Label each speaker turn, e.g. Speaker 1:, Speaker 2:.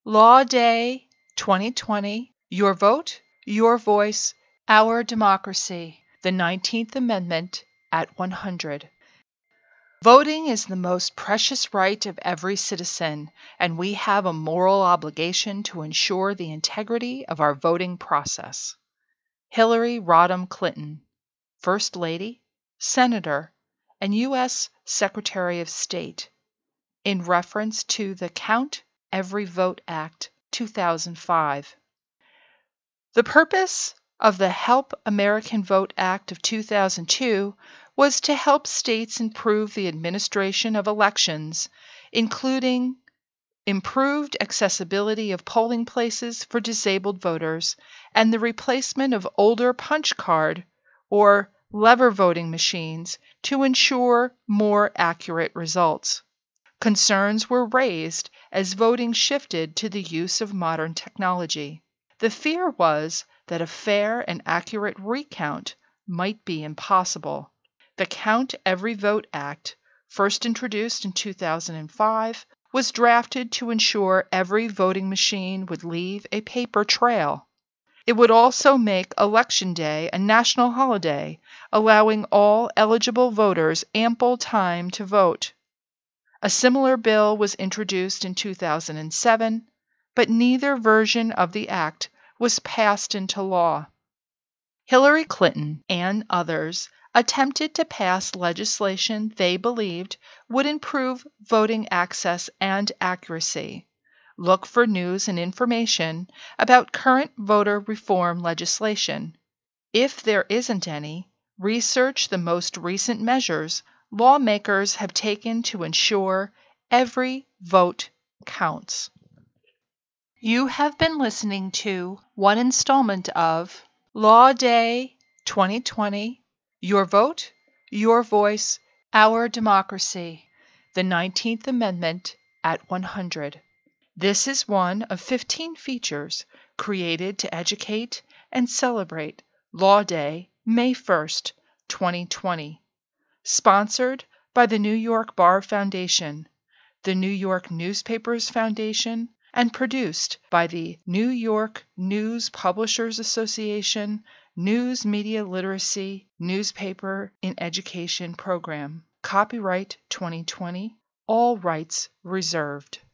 Speaker 1: Law Day 2020, Your Vote, Your Voice, Our Democracy, the 19th Amendment at 100. Voting is the most precious right of every citizen, and we have a moral obligation to ensure the integrity of our voting process. Hillary Rodham Clinton, First Lady, Senator, and U.S. Secretary of State, in reference to the Count Every Vote Act 2005. The purpose of the Help American Vote Act of 2002 was to help states improve the administration of elections, including improved accessibility of polling places for disabled voters and the replacement of older punch card or lever voting machines to ensure more accurate results. Concerns were raised as voting shifted to the use of modern technology. The fear was that a fair and accurate recount might be impossible. The Count Every Vote Act, first introduced in 2005, was drafted to ensure every voting machine would leave a paper trail. It would also make Election Day a national holiday, allowing all eligible voters ample time to vote. A similar bill was introduced in 2007, but neither version of the act was passed into law. Hillary Clinton and others attempted to pass legislation they believed would improve voting access and accuracy. Look for news and information about current voter reform legislation. If there isn't any, research the most recent measures lawmakers have taken to ensure every vote counts. You have been listening to one installment of Law Day 2020, Your Vote, Your Voice, Our Democracy, the 19th Amendment at 100. This is one of 15 features created to educate and celebrate Law Day, May 1st, 2020. Sponsored by the New York Bar Foundation, the New York Newspapers Foundation, and produced by the New York News Publishers Association News Media Literacy Newspaper in Education Program. Copyright 2020, all rights reserved.